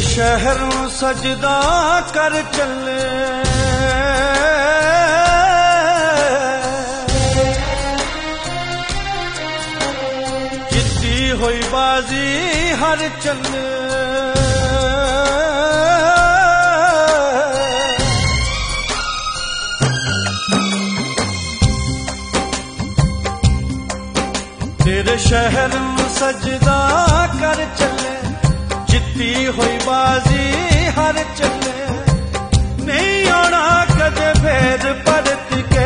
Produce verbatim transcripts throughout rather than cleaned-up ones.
शहरों सजदा कर चले जिद्दी होई बाजी हर चले तेरे शहर में सजदा कर चले जिद्दी होई बाजी हर चले नहीं आना कदे भेद परत के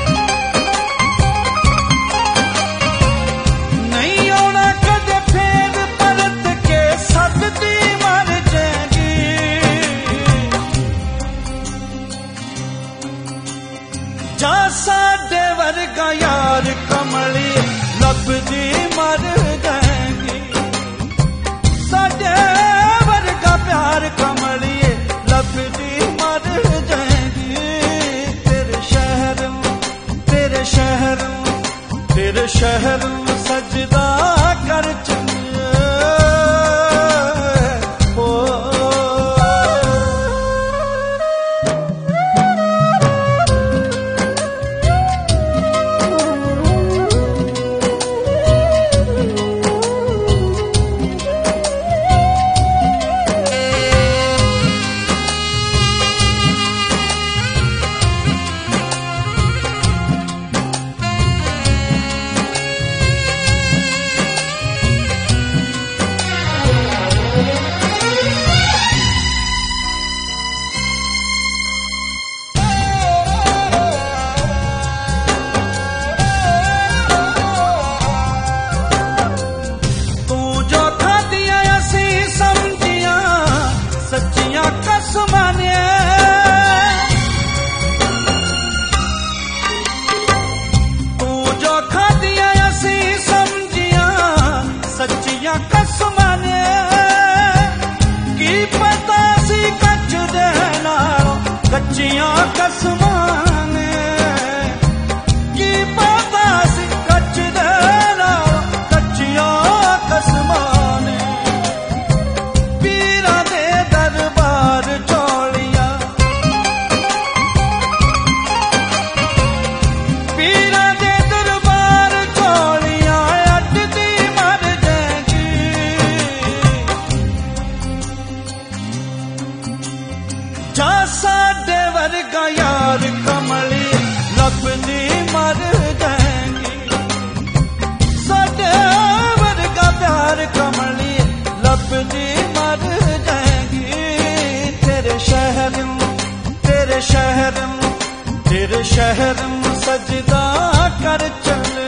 नहीं आना कदे भेद परत के सददी मर जाएगी जा साडे वर्गा यार कमली लभदी मर जाएगी साडे वर्गा प्यार कमलिए लभदी मर जाएगी तेरे शहर तेरे शहर तेरे शहर सजदा कर चले कच्चियां कसमान की पता सी कच्च देना कच्चियां कसमान पीरा दे दरबार चौलिया पीरा दे दरबार चौलिया अटदी मर जाएगी जा साडे वर्गा यार कमली लभदी मर जाएगी साडे वर्गा प्यार कमली लभदी मर जाएगी तेरे शहर तेरे शहर तेरे शहर सजदा कर चले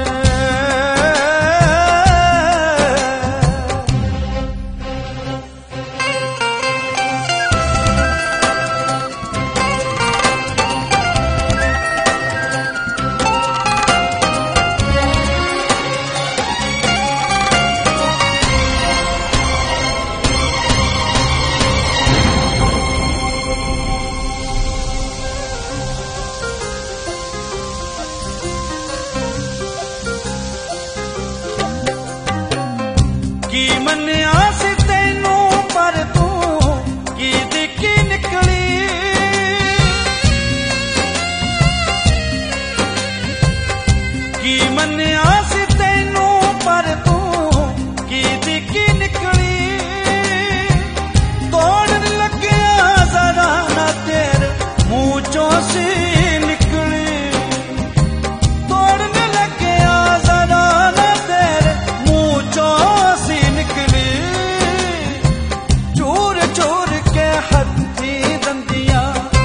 की मन्या सी तेनू पर तू की दिखी निकली की मन्या सी तेनू पर तू की दिखी निकली तोड़ लग्या जरा ना तेरे मुंह चों सी निकली तोड़ने लग्या जरा ना तेरे मुंह चों चूर चूर के हथी दंदिया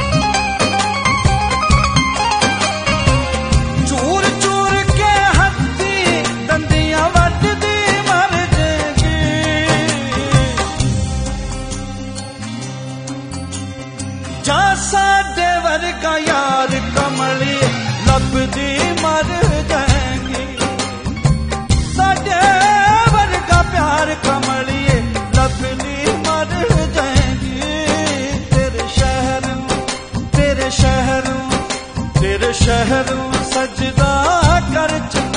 चूर चूर के हथी दंदिया वटदी मर जाएगी जा साडे वर्गा यार कमली लभदी मर जाएगी साडे वर्गा प्यार कमलिए लभदी मर जाएगी तेरे शहर तेरे शहर तेरे शहर सजदा कर चले